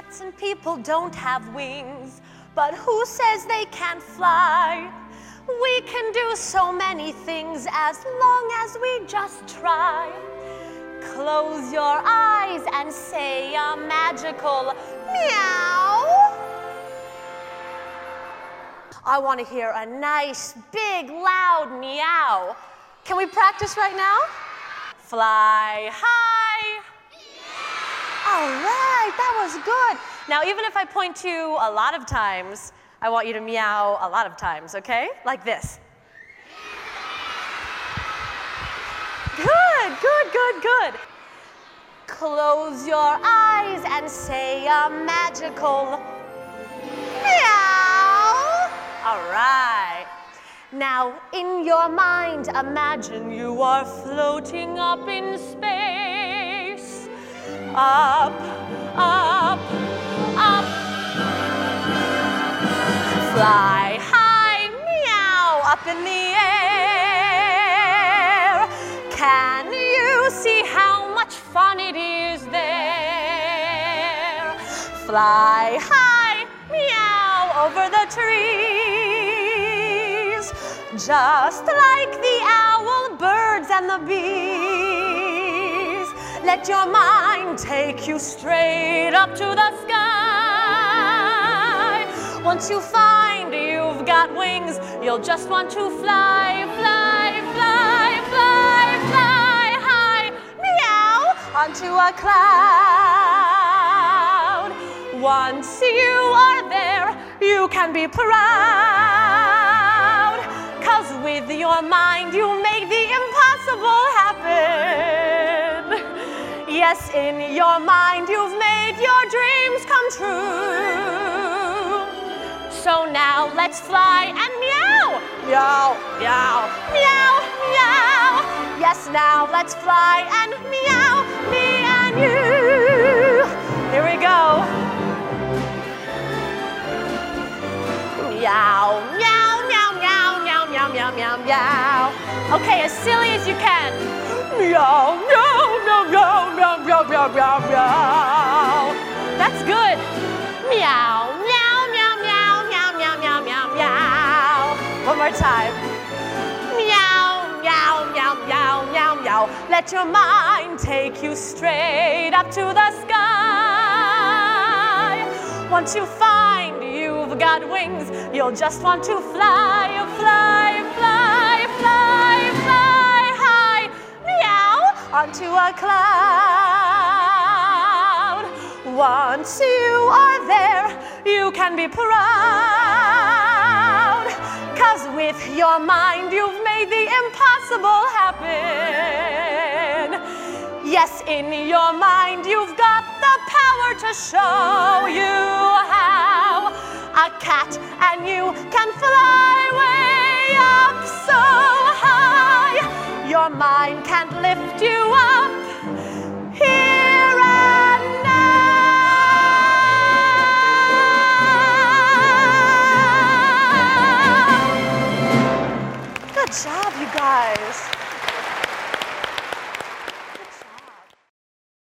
cats and people don't have wings, but who says they can't fly? We can do so many things as long as we just try. Close your eyes and say a magical meow. I want to hear a nice, big, loud meow. Can we practice right now? Fly high. All right, that was good. Now, even if I point to you a lot of times, I want you to meow a lot of times, okay? Like this. Good, good, good, good. Close your eyes and say a magical meow. All right. Now, in your mind, imagine you are floating up in space. Up, up, up. Fly high, meow, up in the air. Can you see how much fun it is there? Fly high, meow, over the trees. Just like the owl, birds, and the bees. Let your mind take you straight up to the sky. Once you find you've got wings, you'll just want to fly, fly, fly, fly, fly high, meow, onto a cloud. Once you are there, you can be proud. 'Cause with your mind, you make the impossible happen. Yes, in your mind, you've made your dreams come true. So now let's fly and meow, meow, meow, meow, meow. Yes, now let's fly and meow, me and you. Here we go. Meow, meow, meow, meow, meow, meow, meow, meow, meow. Okay, as silly as you can. Meow, meow, meow, meow, meow, meow, meow, meow, meow. That's good. Meow, meow, meow, meow, meow, meow, meow, meow, meow. One more time. Meow, meow, meow, meow, meow, meow. Let your mind take you straight up to the sky. Once you find you've got wings, you'll just want to fly, fly, fly, fly, fly high, meow, onto a cloud. Once you are there, you can be proud. 'Cause with your mind, you've made the impossible happen. Yes, in your mind, you've got the power to show you how. A cat and you can fly way up so high. Your mind can't lift you up.